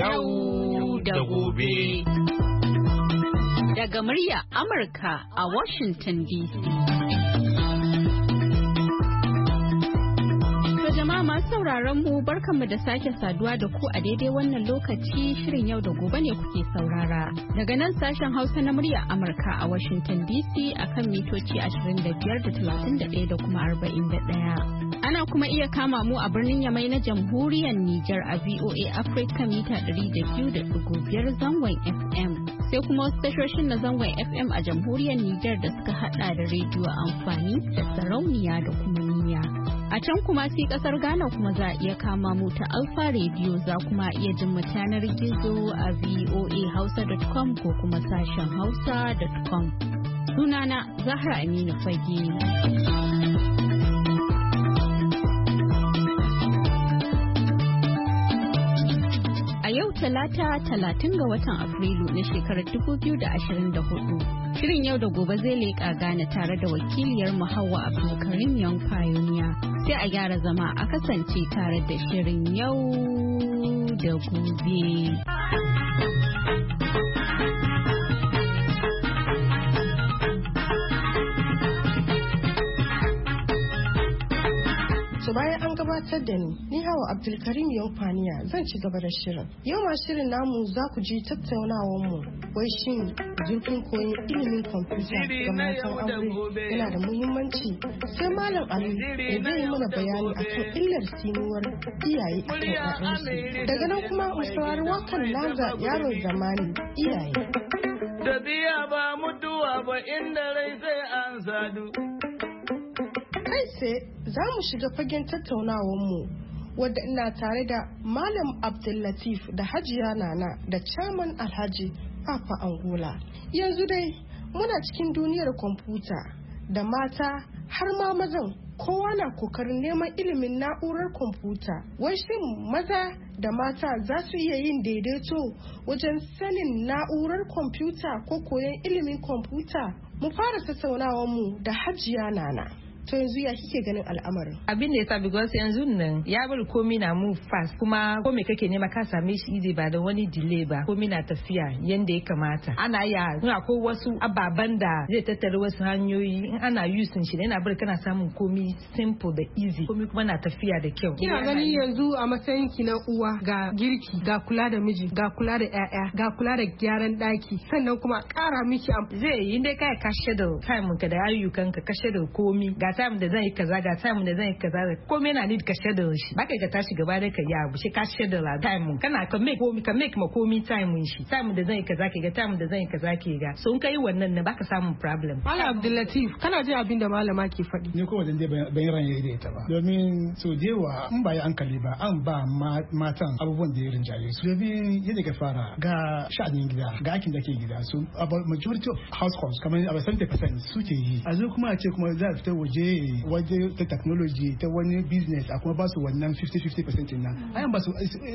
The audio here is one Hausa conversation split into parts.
Yau da gobe. Daga murya Amurka a Washington DC. Jama'a masu sauraron mu barkanmu da sake saduwa da ku a daidai wannan lokaci. Shirin yau da gobe ne kuke saurara. Daga nan sashen Hausa na murya Amurka a Washington DC akan mitoci 25 da 31 da kuma 41. Ana kuma iya kama mu a birnin Yamai na Jamhuriyar Nijar a VOA Africa mita 200.5 zangon FM. Sai kuma wasu tashoshin na zangon FM a Jamhuriyar Nijar da suka hada da rediyo amfani da sarauniya da kuma niyya. A can kuma sai kasar Ghana kuma za a iya kama mu ta Alpha Radio, za kuma iya jin mu yanar gizo a voahausa.com ko kuma sashen hausa.com. Sunana Zahra Aminu Fage. A yau Talata 30 ga watan Afrilu na shekarar 2024. Shirin yau da gobe zai leƙa Ghana tare da wakiliyar mu Hauwa Abdulkarim Young Pioneer. Sai a gyara zama a kasance tare da shirin yau da gobe. Bayan an gabatar da ni Hawa Abdulkarim Young Pioneer zan ci gaba da shirin. Yau ma shirin namu za ku ji tattaunawar mu wai shin zurfin koyon ilimin kwamfuta ga matan aure yana da muhimmanci. Sai Malam Ali ya zai mana bayani akan illar sinuwar iyaye akan ƴaƴansu. Daga nan kuma mu saurari wakan Naza Yaron Zamani iyaye. Tafiya ba mutuwa ba inda rai sai an sadu. Kai sai za mu shiga fagen tattaunawarmu wadda ina tare da Malam Abdullatif da Hajiya Nana da Chairman Alhaji Papa Angola. Yanzu dai muna cikin duniyar kwamfuta da mata har ma mazan kowa na kokarin neman ilimin na'urar kwamfuta. Wai shin maza da mata za su iya yin daidaito wajen sanin na'urar kwamfuta ko koyon ilimin kwamfuta? Mu fara tattaunawarmu da Hajiya Nana. To yanzu ya kike ganin al'amarin? Abin da yasa because yanzu nan ya bar komi na move fast, kuma ko me kake nema ka same shi easy ba da wani delay ba, komi na tafiya yanda ya kamata. Ana iya ko wasu ababan da zai tattara wasu hanyoyi in ana using shi yana bar kana samun komi simple da easy, komi kuma na tafiya da kyau. Kina gani yanzu a matsayin ki na uwa ga girki, ga kula da miji, ga kula da ƴaƴa, ga kula da gyaran daki, sannan kuma ƙara miki zai yi dai kai ka schedule time ka da ayyukan ka schedule komi, ga time da zan yi kaza, ga time da zan yi kaza, komai na need ka schedule shi. Baka ga tashi gaba da ka yi abu shi ka schedule a time kana ka make ma komi time shi, time da zan yi kaza ke ga, time da zan yi kaza ke ga. So in kai wannan ne baka samun problem. Malam Abdullatif kana ji abin da malama ke faɗi? Ni ko wajen dai ban ran yayi da ita ba, domin so dewa in ba ya hankali ba an ba matan abubuwan da ya rinjaye su. Domin yadda ka fara ga sha'anin gida, ga aikin da ke gida, so about majority of households kamar about 70% suke yi. A zo kuma a ce kuma za a fita waje ta technology ta wani business a kuma ba su wannan 50% nan an ba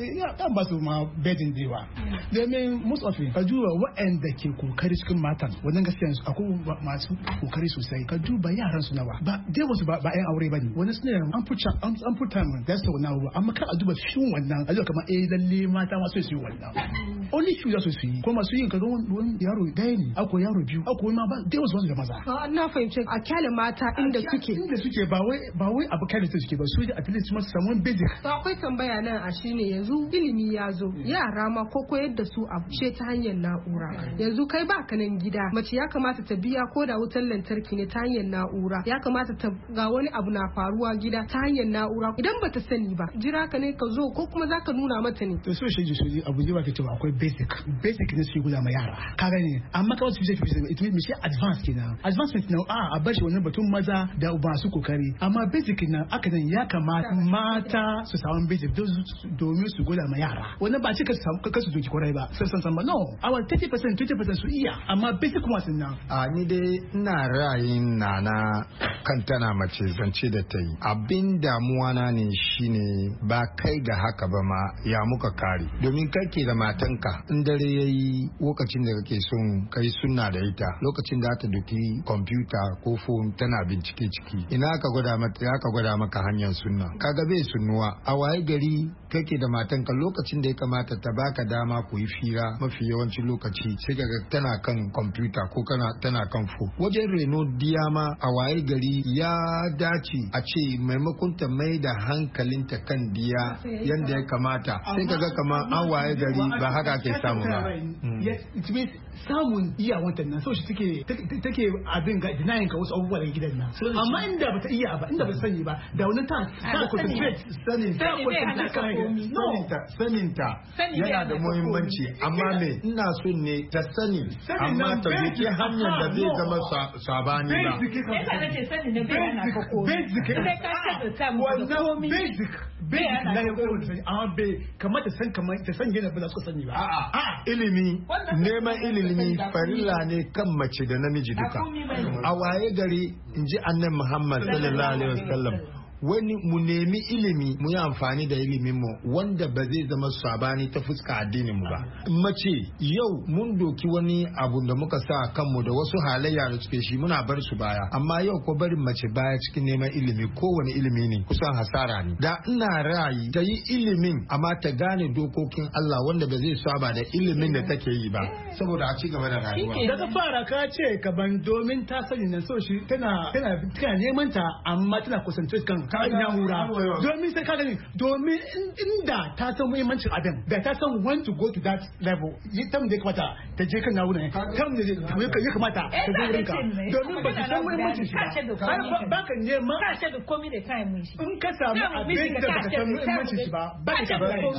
su ma bedin dewa. Domin most of it ka duba waɗanda ke kokari cikin matan wannan gaskiya akwai masu kokari sosai. Ka duba yaran su nawa ba dai wasu ba yan aure bane, wani sune an put time da su na ba, amma kar a duba shin wannan a zuwa kamar lalle mata ma su yi wannan only few za su yi, kuma su yin kaga wani yaro daya ne akwai yaro biyu akwai ma ba dai wasu da maza. Na fahimci a kyale mata inda suke ba wai abu kai da suke ba, su da at least masu samu basic. To akwai tambaya nan a shine yanzu ilimi ya zo, yara ma ko koyar da su abu ce ta hanyar na'ura. Yanzu kai ba ka nan gida, mace ya kamata ta biya ko da wutar lantarki ne ta hanyar na'ura, ya kamata ta ga wani abu na faruwa gida ta hanyar na'ura. Idan bata sani ba jira ka ne ka zo ko kuma zaka nuna mata ne. To so shi abu ne ba ka cewa akwai basic ne su guda ma yara ka gani, amma ka wasu it means advanced kenan. Advancement na a bar shi wannan batun maza da masu kokari, amma basic nan aka nan ya kamata mata su samu basic domin su gwada ma yara. Wannan ba ce ka su doki kwarai ba san ba, no, our 20% su iya, amma basic kuma sun nan. Ni dai ina ra'ayin Nana kan tana mace zance da ta yi. Abin damuwa na ne shine ba kai ga haka ba ma ya muka kare, domin kai ke da matanka in dare yayi lokacin da kake son kai sunna da ita lokacin da ta doki computer ko phone tana bincike ciki ina ka gwada maka hanyar sunna kaga bai sunnuwa a waye gari kake da matanka lokacin da ya kamata ta baka dama ku yi fira mafi yawancin lokaci sai kaga tana kan computer ko tana kan phone wajen reno diyama a waye gari ya dace a ce maimakon ta mai da hankalinta kan diya yanda ya kamata sai kaga kamar an waye gari ba haka ke samu ba samun iyawanta nan so shi take abin ga denying ka wasu abubuwa daga gidan nan amma inda bata iya ba inda bata sani ba da wani ta concentrate saninta yana da muhimmanci amma me ina so ne ta sani amma ta yake hanyar da zai zama sabani basic na yau amma bai kamata ta san yana ba za su sani ba ilimi neman ilimi farilla ne kan mace da namiji duka a waye gari in ji annabi Muhammad sallallahu alaihi wasallam wani mu nemi ilimi mu yi amfani da ilimin mu wanda ba zai zama sabani ta fuska addinin mu ba mace yau mun doki wani abu da muka sa kanmu da wasu halayya da suke shi muna bar su baya amma yau ko barin mace baya cikin neman ilimi kowane ilimi ne kusan hasara ne da ina ra'ayi ta yi ilimin amma ta gane dokokin Allah wanda ba zai saba da ilimin da take yi ba saboda a ci gaba da rayuwa daga fara ka ce ka ban domin ta sani nan so shi tana neman ta amma tana concentrate kan na'ura domin sai ka gani domin inda ta san muhimmancin abin da ta san when to go to that level tam da ya kamata ta je kan na'ura ne tam da ya kamata ta zo wurin ka domin ba ta san muhimmancin shi ba ka neman ka ce da komai da time shi in ka samu abin da ba ka san muhimmancin shi ba ka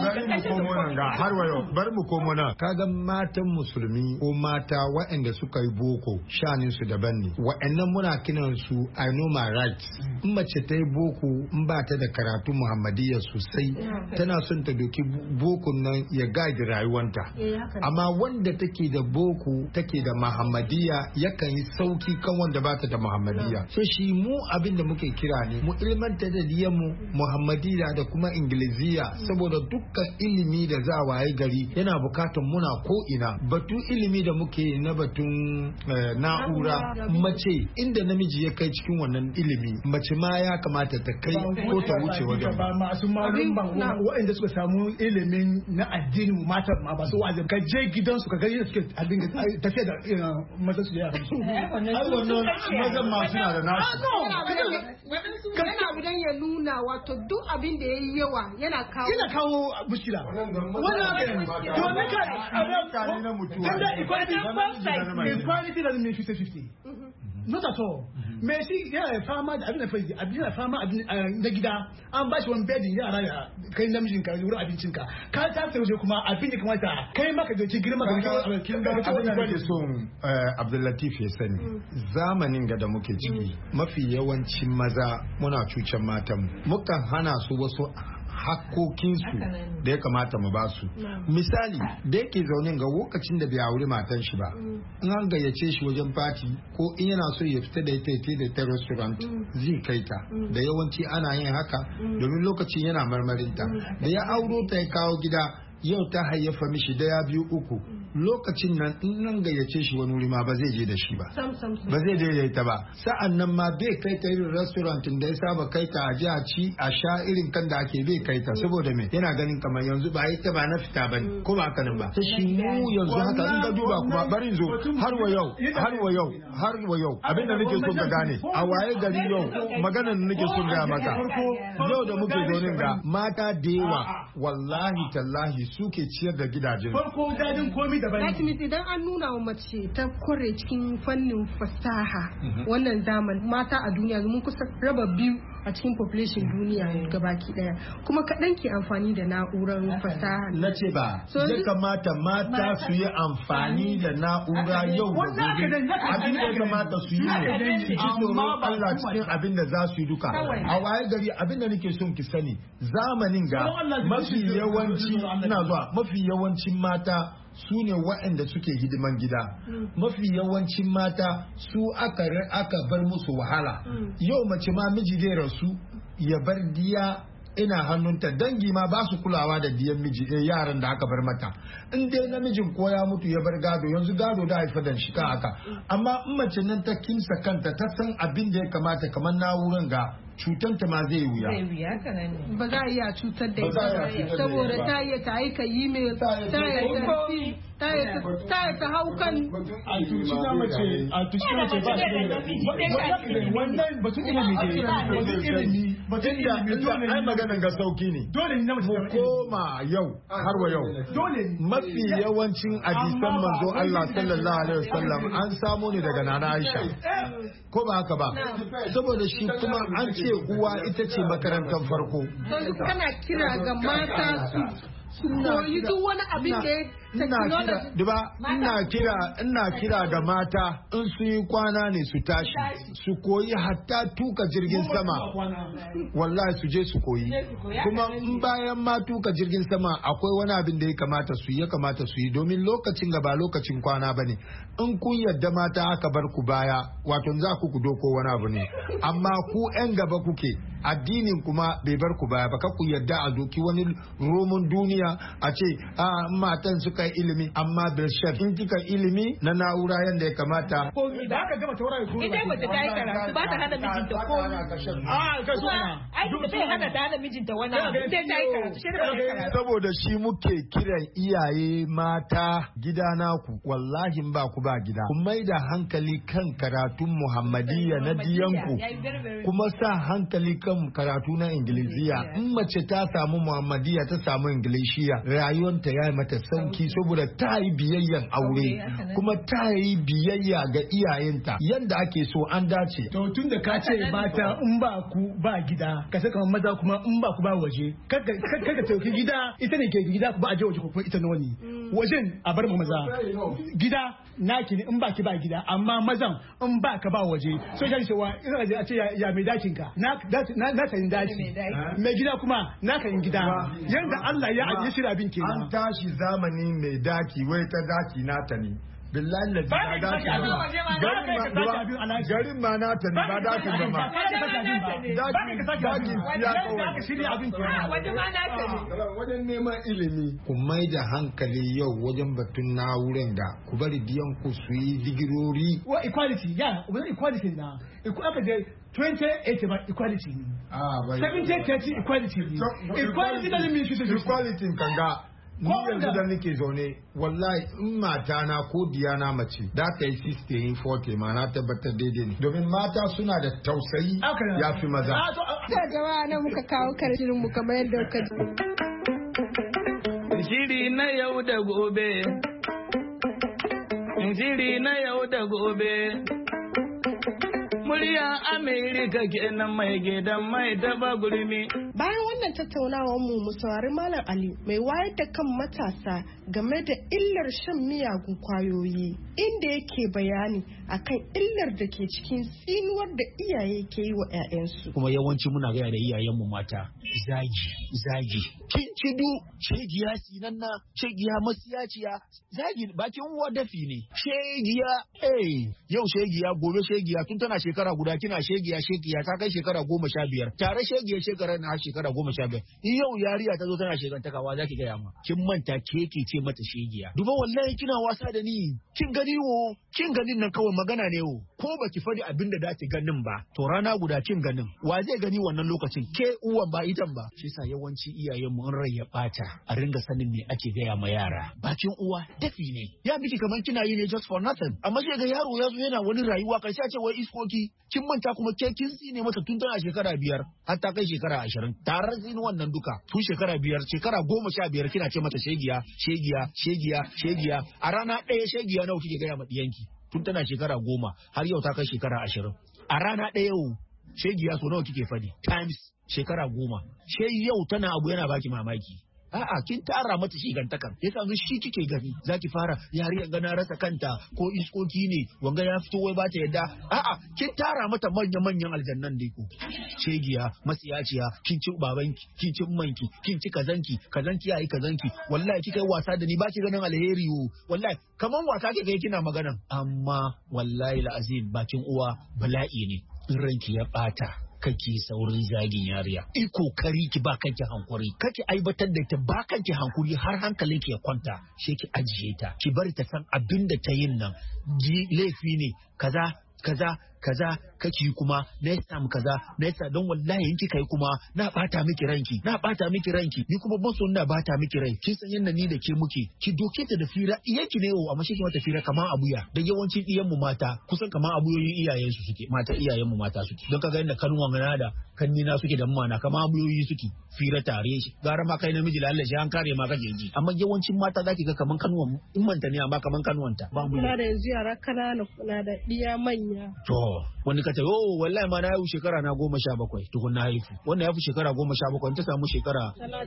bari mu komo nan kaga matan musulmi ko mata waɗanda suka yi boko shanin su daban ne waɗannan muna kiran su I know my rights in mace ta yi boko in ba ta da karatu muhammadiyya sosai tana son ta doki bokon nan ya gaji rayuwanta amma wanda take da boko take da muhammadiyya yakan yi sauki kan wanda ba ta da muhammadiyya so shi mu abin da muke kira ne mu ilmanta da diyanmu muhammadiyya da kuma ingiliziya saboda dukkan ilimi da za waye gari yana bukatar muna ko ina batu ilimi da muke na batun na'ura mace inda namiji ya kai cikin wannan ilimi mace ma ya kamata ta kai ko ta wuce wajen ba masu malum ban waɗanda suka samu ilimin na addinin mata ma ba su wa'azi ka je gidansu ka gani suke tafiya da maza su yara su wannan mazan ma suna da nasu yana gudan ya nuna wato duk abin da yayi yawa yana kawo bushira wannan domin ka na mutuwa equality doesn't mean 50-50 not at all me shi yana fama da abin da fama na gida an ba shi wani bedin yara ya kai namijin ka wurin abincin ka ta sai kuma abin da kamata kai maka da ci girma ga abin da nake so Abdullatif ya sani zamanin ga da muke ciki mafi yawancin maza muna cucen matan mukan hana su wasu hakkokinsu da ya kamata mu basu misali da yake zaune ga lokacin da bai aure matan shi ba in an gayyace shi wajen fati ko in yana so ya fita da ita da ta restaurant zai kai ta da yawanci ana yin haka domin lokacin yana marmarinta da ya auro ta ya kawo gida yau ta hayyafa mishi 1 2 3 lokacin nan in nan gayyace shi wani wuri ma ba zai je da shi ba ba zai daidaita ba sa'an nan ma bai kai ta irin restaurant da ya saba kai ta a ji a ci a sha irin kan da ake bai kai ta saboda me yana ganin kamar yanzu ba ita ba na fita bane ko ba haka nan ba ta shi mu yanzu haka in ga duba kuma barin zo har wa yau abin da nake so ka gane a waye gari yau maganar da nake so ga maka yau da muke zaune ga mata da yawa wallahi tallahi suke ciyar da gidajen farko dadin komai da bane idan an nuna wa mace ta kore cikin fannin fasaha wannan zaman mata a duniya mun kusa raba biyu a cikin population duniya gabaki daya kuma kaɗan ke amfani da na'urar fasaha na ce ba ya kamata mata su yi amfani da na'ura yau da gobe abin da ya kamata su yi ne ji tsoron Allah cikin abin da za su yi duka a waye gari abin da nake son ki sani zamanin ga mafi yawancin mata su ne waɗanda suke hidiman gida mafi yawancin mata su aka bar musu wahala yau mace ma miji zai rasu ya bar diya ina hannunta. Dangi ma ba su kulawa da diyan miji yaran da aka bar mata. In dai namijin ko ya mutu ya bar gado, yanzu gado da haifa da shi ka haka. Amma in mace nan ta kinsa kanta ta san abin da ya kamata, kamar na'uran ga cutanta ma zai wuya. Ba za a iya cutar da ita saboda ta iya ta aika yi mai ta ta hau kan a tuci na mace ba wannan batun ilimi dole ai maganan ga sauki ne. Dole ne mace ta koma yau har wa yau. Dole mafi yawancin hadisan manzo Allah sallallahu alaihi wasallam an samu ne daga Nana Aisha. Ko ba haka ba? Saboda shi kuma an ce uwa ita ce makarantar farko. Kana kira ga mata su koyi duk wani abin da ina kira ga mata in su yi kwana ne su tashi su koyi hatta tuka jirgin sama. Wallahi su je su koyi. Kuma in bayan ma tuka jirgin sama akwai wani abin da ya kamata su yi domin lokacin gaba lokacin kwana bane. In kun yadda mata aka bar ku baya, wato za ku doko wani abu ne. Amma ku 'yan gaba kuke, addinin kuma bai bar ku baya ba. Ka ku yadda a doki wani roman duniya a ce matan suka yi ilimi, amma Bilshaf in kika ilimi na na'ura yadda ya kamata. Da aka gama taurari ko idan mace ta yi karatu ba ta hana mijinta ko sai hana ta hana mijinta wani abu sai ta yi karatu. Saboda shi muke kiran iyaye mata gida naku, wallahi ba ku ba gida. Ku mai da hankali kan karatun Muhammadiyya na diyanku, kuma sa hankali kan karatu na Ingiliziya. In mace ta samu Muhammadiyya ta samu Ingilishiya, rayuwanta ya yi mata sauki saboda ta yi biyayyan aure, kuma ta yi biyayya ga iyayenta yanda ake so, an dace. To tun da ka ce mata in ba ku ba gida, ka saka maza kuma in ba ku ba waje, kaga tauki gida ita ne ke gida, ku ba a je waje ko ita na wani wajen a bar mu maza. Gida naki ne in ba ki ba gida, amma mazan in ba ka ba waje. So ya cewa ina a ce ya mai dakin ka na ta yin daki, mai gida kuma na ka yin gida, yanda Allah ya shirya abin kenan. An tashi zamani mai daki, wai ta daki nata ne. Billahi la jira daki garin ma nata ne, ba daki ba ma. Daki ya kawai shirya abin kenan. Wajen neman ilimi, ku mai da hankali yau wajen batun na'uran da ku bari biyan ku su yi digirori. Wa equality, wajen equality na. Aka je 2080 ba equality ne. 70-30 equality ne. Equality doesn't mean equality kanga. Ni yanzu da nake zaune, wallahi in mata na ko diyana mace da ta yi 60 yin 40 ma na tabbatar daidai ne, domin mata suna da tausayi ya fi maza. Ta jama'a nan muka kawo karshen mu kamar yadda ka shiri na yau da gobe, shiri na yau da gobe. Murya Amerika kenan mai gidan mai taba gurmi. Bayan wannan tattaunawar mu saurari Malam Ali mai wayar da kan matasa game da illar shan miyagun kwayoyi, inda yake bayani akan illar da ke cikin tsinuwar da iyaye ke yi wa 'ya'yansu. Kuma yawanci muna gaya da iyayenmu mata zagi kin cidu shegiya sinanna shegiya masiyaciya, zagi bakin uwa dafi ne. Shegiya yau shegiya gobe shegiya, tun tana shekara guda kina shegiya ta kai shekara 15, tare shegiya shekara na shekara 15. Yau yariya ta zo tana shegantakawa, zaki gaya ma kin manta keke ce mata shegiya. Duba wallahi kina wasa da ni, kin ganin nan kawai magana ne wo, ko baki fadi abin da dace ganin ba, to rana guda kin ganin wa zai gani wannan lokacin, ke uwan ba itan ba. Shi yasa yawanci iyayenmu in rai ya bata a ringa sanin me ake gaya ma yara. Bakin uwa dafi ne, ya miki kaman kina yi ne just for nothing, amma sai ga yaro ya zo yana wani rayuwa karshe a ce wai iskoki. Kin manta kuma ke kin tsine mata tun tana shekara 5 har ta kai shekara 20, tare da wannan duka tun shekara 5 shekara 15 kina ce mata shegiya. A rana ɗaya shegiya nawa kike gaya ma diyanki tun tana shekara 10 har yau ta kai shekara 20. A rana ɗaya yau shegiya so nawa kike fadi times shekara 10. Shey yau tana abu yana baki mamaki. A'a kin tara mata shigantakar, yasa yanzu shi kike gani zaki fara yariyan gana rasa kanta ko iskoki ne wanga ya fito wai bata yadda. A'a kin tara mata manyan aljannan dai ko shegiya masiyaciya, kin ci babanki, kin ci manki, kin ci kazanki yayi kazanki. Wallahi kika yi wasa da ni baki ganin alheri wo, wallahi kaman wasa kike yi kina magana, amma wallahi la'azim bakin uwa bala'i ne. In ranki ya bata kake saurin zagin yariya i kokari ki ba kanki hankuri kake aibatar da ta ba kanki hankuri har hankalinki ya kwanta sai ki ajiye ta ki bari ta san abin da ta yin nan laifi ne kaza kake kuma next time kaza next time don wallahi in kika yi kuma na bata miki ranki ni kuma ban so ina bata miki rai kin san yanda ni da ke muke ki doke ta da fira iyanki ne amma shi ke mata fira kaman abuya da yawancin iyan mu mata kusan kaman abuyoyin iyayen su suke iyayen mu mata suke don kaga inda kanwan na da kannina suke da mana kaman abuyoyi suke fira tare shi gara ma kai namiji lalle shi an kare ma kake ji amma yawancin mata zaki ga kaman kanwan in manta ne amma kaman kanwanta ba mu da yanzu yara kanana kuna da diya manya to wani ka ce wallahi ma na haihu shekara na 17 tukun na haifu wannan ya fi shekara 17 ta samu shekara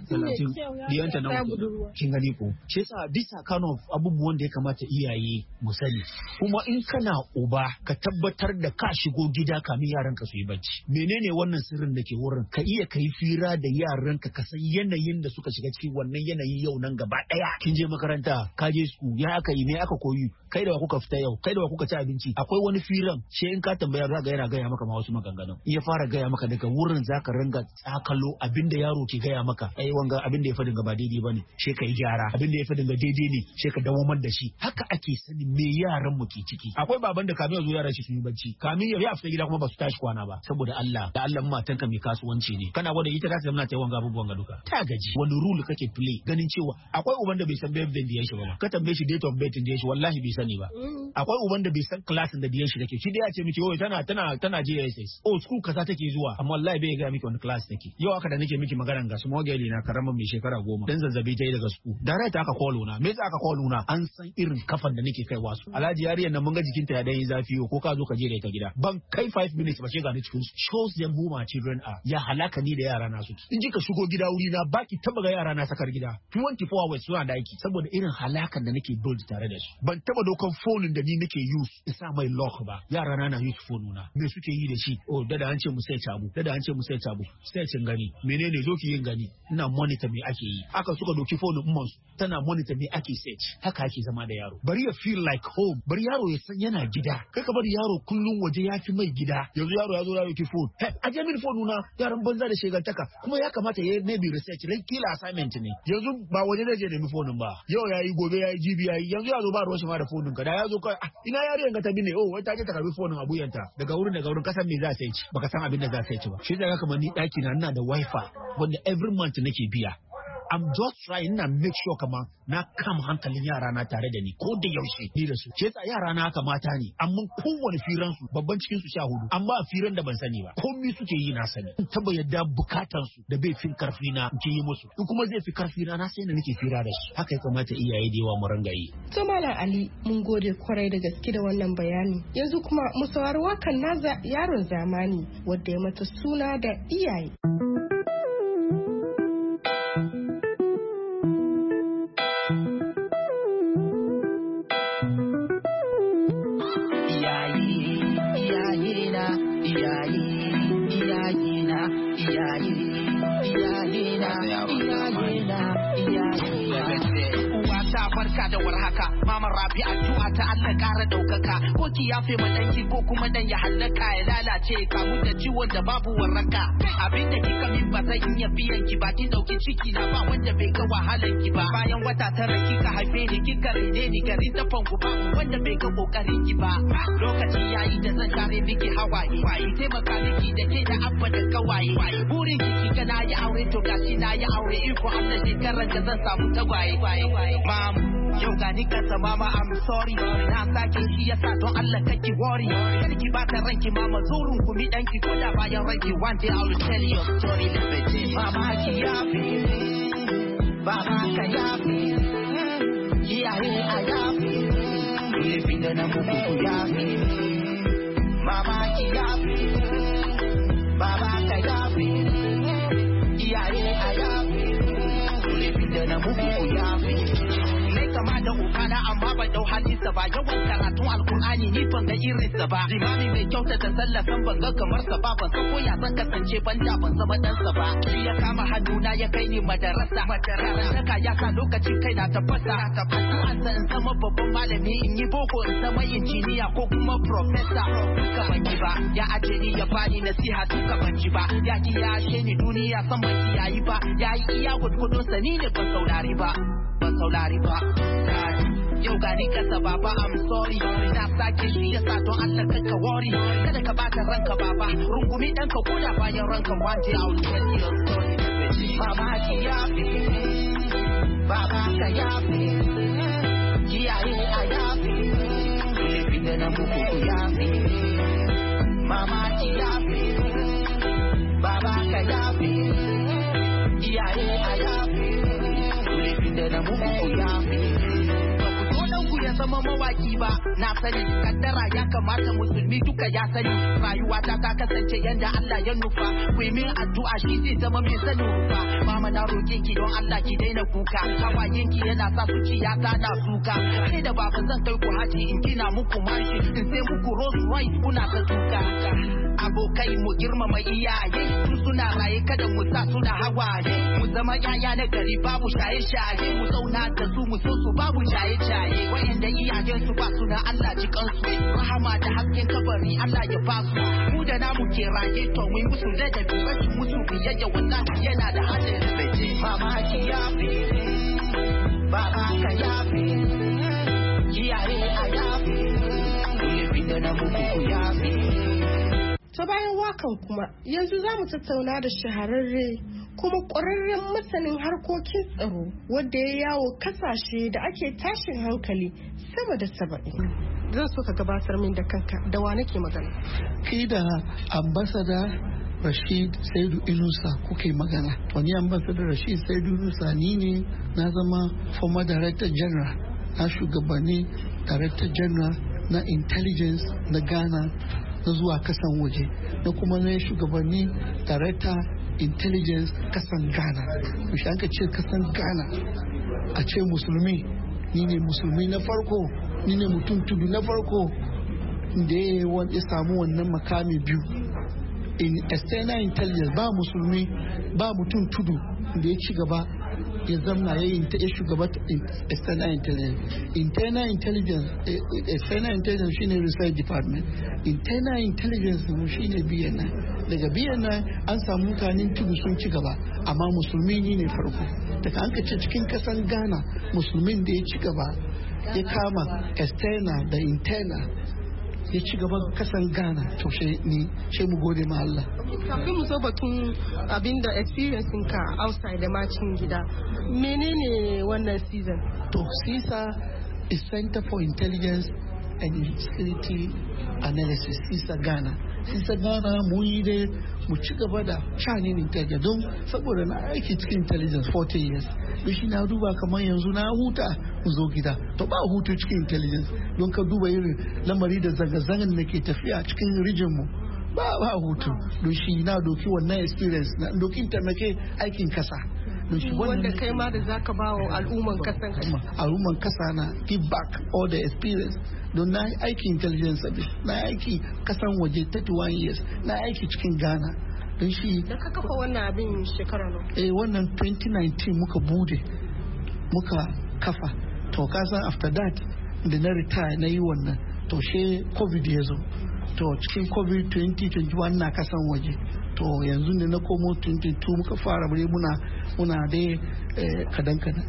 30 diyanta na kin gani ko shi yasa this kind of abubuwan da ya kamata iyaye mu sani kuma in kana uba ka tabbatar da ka shigo gida kamin yaranka su yi bacci menene wannan sirrin da ke wurin ka iya kai fira da yaranka ka san yanayin da suka shiga cikin wannan yanayin yau nan gaba daya kin je makaranta ka je school ya aka yi me aka koyi kai da kuka fita yau kai da kuka ci abinci akwai wani firan sai in ka tambaya za ga yana gaya maka ma wasu maganganun in ya fara gaya maka daga wurin zaka ringa tsakalo abinda yaro ke gaya maka ai wanga abinda ya fadin ga ba daidai bane sai kai gyara abinda ya fadin ga daidai ne sai ka dawo da shi haka ake sani me yaran mu ke ciki akwai baban da kamin ya zo yaran shi sun yi bacci kamin ya fita gida kuma ba su tashi kwana ba saboda Allah da Allah matanka mai kasuwanci ne kana gwada ita za ta zama ta yi wanga abubuwan ga duka ta gaji wani rule kake play ganin cewa akwai uban da bai san birthday da ya shi ba ka tambaye shi date of birth da ya shi wallahi bai sani ba akwai uban da bai san class da ya shi take shi da ya ce miki tana JSS school kaza take zuwa amma wallahi bai ga miki wani class take yau aka da nake miki magana ga su mogeli na karaman mai shekara 10 dan zazzabi ta yi daga school direct aka call na me yasa aka call na an san irin kafan da nake kaiwa su alhaji yariyan nan mun ga jikinta ya dan yi zafi ko ka zo ka je da ita gida ban kai 5 minutes ba ce ga ni cikin shows them who my children are ya halaka ni da yara na su in ji ka shigo gida wuri na baki taba ga yara na sakar gida 24 hours suna da aiki saboda irin halakan da nake build tare da su ban taba dokan phone da ni nake use isa mai lock ba yara na na use phone na me suke yi da shi dada an ce mu sai tabu sai cin gani menene zo ki yin gani ina monitor me ake yi aka suka doki phone din su tana monitor me ake search haka ake zama da yaro bari ya feel like home bari yaro ya san yana gida kai ka bari yaro kullun waje ya fi mai gida yanzu yaro ya zo ya doki phone aje min phone na yaran banza da shegantaka kuma ya kamata ya maybe research rai kila assignment ne yanzu ba waje da je nemi phone ba yau yayi gobe yayi jibi yayi yanzu ya zo ba ruwan shi ma da phone ka da ya zo kai ina yariyan ga ta bi ne wai ta je ta karbi phone abuyanta daga wurin kasan me za sai ci baka san abin da za sai ci ba shi da kamar ni daki na ina da wifi wanda every month nake biya I'm just trying na make sure kamar na kam hankalin yara na tare da ni ko da yaushe ni da su. Ke sa yara na haka mata ne amma kowane firan su babban cikin su 14 amma firan da ban sani ba komai suke yi na sani. In taba yadda bukatan su da bai fin karfi na ke yi musu in kuma zai fi karfi na sai na nake fira da su. Haka ya kamata iyaye da yawa mu ranga yi. To Malam Ali mun gode kwarai da gaske da wannan bayani. Yanzu kuma mu saurari wakan naza yaron zamani wanda ya mata suna da iyaye. Barka da warhaka Mama Rabi addu'a ta Allah ƙara ɗaukaka ko ki yafe ma danki ko kuma dan ya hallaka ya lalace kamu da ciwon da babu warraka abinda kika min ba zai iya biyan ki ba ki dauki ciki na ba wanda bai ga wahalan ki ba bayan wata tara kika haife ni kika rene ni garin dafan ku ba wanda bai ga kokarin ki ba lokaci yayi da zan kare miki hawaye ki taimaka miki da ke da abba da kawaye burin ki kika na yi aure to gashi na yi aure iko Allah shekaran da zan samu tagwaye mam yau gani kasa mama I'm sorry na sake shi yasa don Allah kake worry kada ki bata ranki mama zurun ku mi danki ko da bayan ranki one day I will tell you your story baby mama ki yafi baba ka yafi iyaye a yafi living na muku ku yafi mama ki yafi baba ka yafi iyaye a yafi living na muku ku yafi kama da ubana amma ban dau halinsa ba yawan karatun alkur'ani ni ban ga irinsa ba limami mai kyautata sallah san ban ga kamar sa ba ban san ko ya zan kasance ban da ban zama dan sa ba shi ya kama hannuna ya kai ni madarasa saka ya sa lokacin kai na tabbata addu'an sa in zama babban malami in yi boko in zama injiniya ko kuma professor duka ban yi ba ya aje ni ya bani nasiha duka ban ji ba ya ki ya ashe ni duniya san ban yayi ba ya yi iya gudgudun sa ni ne ban saurari ba yau gani kasa baba I'm sorry na sake shi yasa don Allah kanka worry kada ka bata ranka baba rungumi danka koda bayan ranka one day I'll tell you a story mama ki yafi baba ka yafi iyaye a yafi lefi da na muku ku yafi mama ki yafi baba ka yafi iyaye a yafi lefi da na muku ku yafi ya zama mawaki ba na sani kaddara ya kamata musulmi duka ya sani rayuwa ta kasance yanda Allah ya nufa ku yi min addu'a shi zai zama mai sani rufa mama na roke ki don Allah ki daina kuka hawayen ki yana sa zuciya ta na suka sai da baba zan kai ku haji in gina muku manshi in sai muku Rolls Royce kuna ta suka abokai mu girmama iyaye su suna raye kada mu sa suna hawaye mu zama yaya na gari babu shaye-shaye mu zauna da su mu so su babu shaye-shaye wayanda iyayen su ba su na Allah ji kansu rahama da hasken kabari Allah ya ba su mu da namu ke raye to mu musu da rashin musu biyayya wallahi yana da hadari bai mama ki yafi baba ka yafi iyaye a yafi kullu da namu ku yafi. Ta bayan wakan kuma yanzu za mu tattauna da shahararre kuma ƙwararren masanin harkokin tsaro wadda ya yawo kasashe da ake tashin hankali sama da 70. Zan so ka gabatar min da kanka da wa nake magana. Kai da ambassador Rashid Saidu Inusa kuke magana. Wani ambassador Rashid Saidu Inusa ni ne na zama former director general na shugabanni director general na intelligence na Ghana na zuwa kasan waje na kuma na shugabanni director intelligence kasan Ghana. Mishi an ka ce kasan Ghana a ce musulmi ni ne musulmi na farko ni ne mutum tudu na farko da ya samu wannan makami biyu in external intelligence ba musulmi ba mutum tudu da ya ci gaba ya zamna ya shugaba external intelligence. Internal intelligence external intelligence shine research department, internal intelligence shine BNI. Daga BNI an samu mutanen tudu sun ci gaba amma musulmi ne farko. Daga an kace cikin kasan Ghana musulmin da ya ci gaba ya kama external da internal ya ci gaban kasan Ghana to she mu gode ma Allah. Kafin mu zo batun abinda experience ka outside da macin gida menene wannan season? To CISA is Center for Intelligence and Security Analysis, CISA Ghana. CISA Ghana mu yi dai mu ci gaba da shanin intelligence don saboda na aiki cikin intelligence 40 years. Don shi na duba kamar yanzu na huta mu zo gida. To ba hutu cikin intelligence don ka duba irin lamari da zanga-zangan da ke tafiya cikin region mu. Ba hutu don shi na doki wannan experience na dokin taimake aikin kasa. Wanda kai ma da zaka ba wa al'umman kasan ka. Al'umman kasa na give back all the experience don na aiki intelligence service na aiki kasan waje 31 years na aiki cikin Ghana don shi da ka kafa wannan abin shekara nawa. Wannan 2019 muka bude muka kafa to kasan after that da na retire na yi wannan to she covid ya zo to cikin covid 2021 na kasan waje to yanzu ne na komo 22 muka fara bare muna dai kadan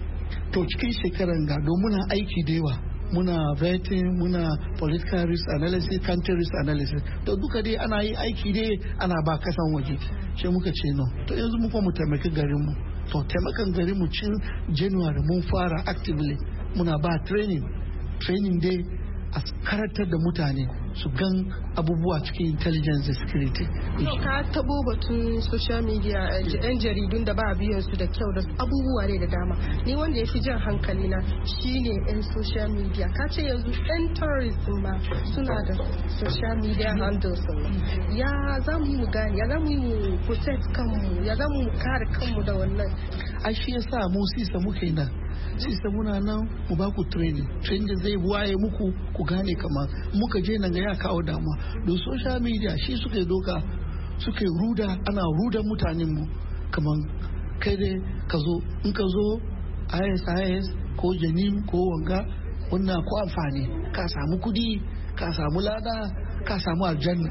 to cikin shekaran ga don muna aiki da yawa muna vetting muna political risk analysis country risk analysis to duka dai ana yi aiki dai ana ba kasan waje sai muka ce no to yanzu muka mu taimaki garinmu to taimakan garinmu cin January mun fara actively muna ba training dai a karatar da mutane su gan abubuwa cikin intelligence da security. Ka tabo batun social media yan jaridun da ba biyan su da kyau da abubuwa ne da dama. Ni wanda ya fi jan hankali na shine yan social media. Ka ce yanzu yan terrorism ma suna da social media handles. Ya za mu yi mu gani, ya za mu yi mu protect kanmu, ya za mu kare kanmu da wannan. Ai shi yasa mu sisa muke nan. sai muna nan mu ba ku training da zai waye muku ku gane kamar muka je nan ga ya kawo damuwa don social media shi suka yi doka suka ruda ana ruda mutanen mu kamar kai dai ka zo in ka zo IS ko janim ko wanga wannan ko amfani ka samu kudi ka samu lada ka samu aljanna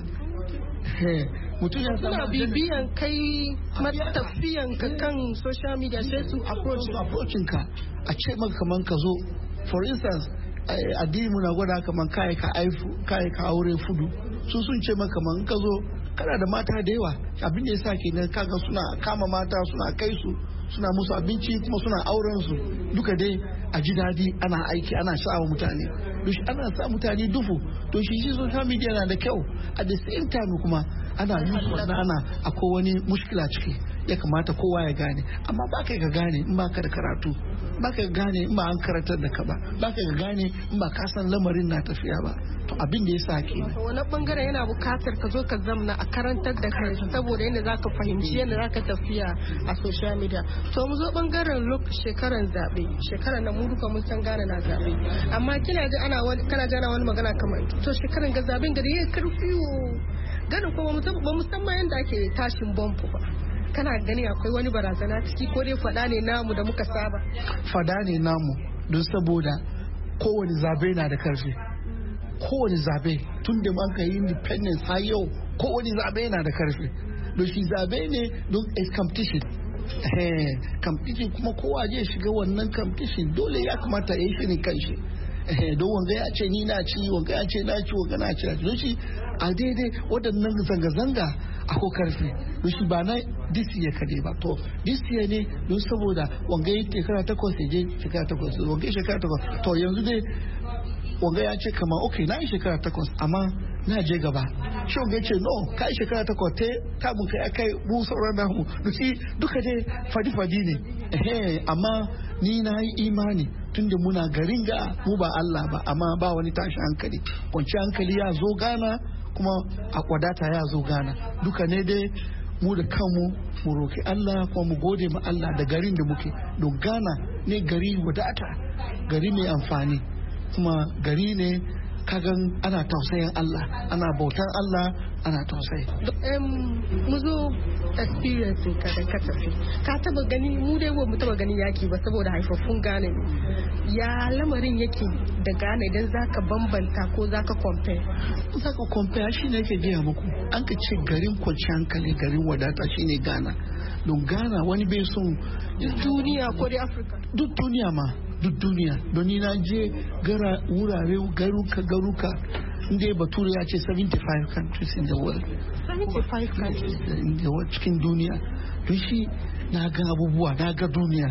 mutum ya suna bibiyan kai matafiyan ka kan social media sai su approaching ka a ce maka kaman ka zo for instance addini muna gwada kaman kai ka aure fudu sun ce maka kaman ka zo kana da mata da yawa abin da yasa kenan kaga suna kama mata suna kai su suna musu abinci kuma suna auren su duka dai a ji dadi ana aiki ana sha'awa mutane to ana sa mutane dufu to shi social media na da kyau at the same time kuma ana use wannan ana akwai wani mushkila ciki ya kamata kowa ya gane amma ba ka gane in ba ka da karatu ba ka gane in ba an karantar da ka ba ka gane in ba ka san lamarin na tafiya ba to abin da ya sa ke wani bangare yana bukatar ka zo ka zamna a karantar da kai saboda yadda za ka fahimci yadda za ka tafiya a social media to mu zo bangaren shekaran zaɓe shekaran na mu duka mun san gane na zaɓe amma kana ji ana wani magana kamar to shekaran ga zaɓen gari ya karfi ganin kuma ba musamman yadda ake tashin bombu ba kana gani akwai wani barazana ciki ko dai fada ne namu da muka saba fada ne namu don saboda kowane zabe na da karfi kowane zabe tun da man ka yi independence har yau kowane zabe na da karfi don shi zabe ne don is competition competition kuma kowa je shiga wannan competition dole ya kamata ya yi shirin kanshi don wanga ya ce ni na ci wanga ya ce na ci wanga na ci don shi a daidai waɗannan zanga-zanga akwai karfi don shi ba na disiya kade ba to disiya ne don saboda wanga ya shekara 8 ya je shekara 8 wanga ya shekara 8 to yanzu dai wanga ya ce kama ok na yi shekara 8 amma na je gaba shi wanga ya ce no ka yi shekara 8 te tabun ka ya kai mu sauran namu duka dai fadi-fadi ne amma ni na yi imani tunda muna garin ga mu ba Allah ba amma ba wani tashi hankali kwanci hankali ya zo gana kuma a wadata ya zo gana duka ne dai mu da kanmu mu roki Allah kuma mu gode ma Allah da garin da muke don gana ne gari wadata gari mai amfani kuma gari ne kagan ana tausayin Allah ana bautan Allah ana tausayi mu zo experience ka da ka tafi ka taba gani mu dai mu taba gani yaki ba saboda haifaffun gane ya lamarin yake da gane idan zaka bambanta ko zaka compare shine yake gaya muku an ka ce garin kwanci hankali garin wadata shine Ghana don Ghana wani bai son duniya ko dai Africa duk duniya ma duk duniya don ni na je wurare garuka inda bature ya ce 75 countries in the world 75 countries in the world cikin duniya don shi na ga abubuwa na ga duniya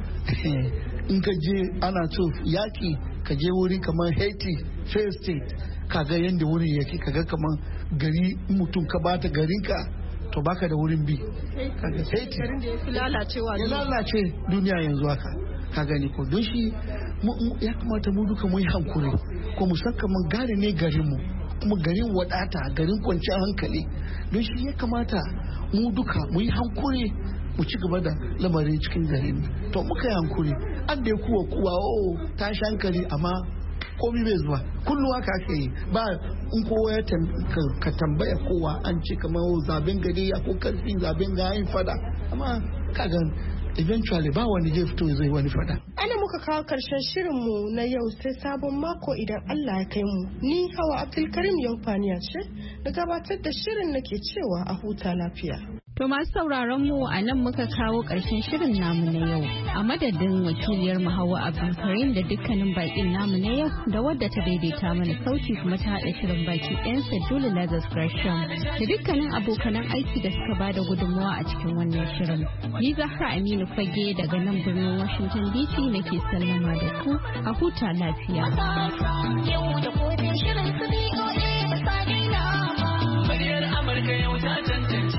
in ka je ana so yaki ka je wuri kamar Haiti fair state kaga yadda wurin yake kaga kamar gari mutum ka bata garinka to baka da wurin bi kaga Haiti garin da ya fi lalacewa ya lalace duniya yanzu haka ka gani ko don shi ya kamata mu duka mu yi hankuri ko mu san kamar gari ne garinmu kuma garin wadata garin kwanciyar hankali don shi ya kamata mu duka mu yi hankuri mu ci gaba da lamarin cikin garin to muka yi hankuri an da ya kuwa tashi hankali amma komi bai zuwa kullum haka ake yi ba in kowa ya ka tambaya kowa an ce kamar zaben gari ko karfi zaben ga yin fada amma kaga eventually ba wani zai fito zai wani fada. Ana muka kawo karshen shirinmu na yau sai sabon mako idan Allah ya kai mu. Ni Hawa Abdulkarim Yankwaniya ce da gabatar da shirin nake cewa a huta lafiya. To masu sauraron mu a nan muka kawo ƙarshen shirin namu na yau. A madadin wakiliyar mu Hawa Abdulkarim da dukkanin bakin namu na yau da wadda ta daidaita mana sauti kuma ta haɗa shirin baki ɗayansa Julie Lazarus Gresham da dukkanin abokanan aiki da suka bada gudunmawa a cikin wannan shirin. Ni Zahra Aminu Fage daga nan birnin Washington DC nake sallama da ku a huta lafiya. Yau da gobe shirin su BOA ba sa daina ba. Muryar Amurka yau ta tantance.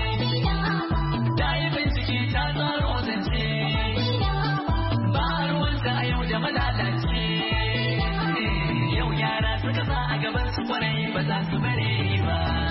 Ta yi bincike ta tsaro zance. Ba ruwanta a yau da malalace. Yau yara suka sa a gaban su kwarai ba za su bare ba.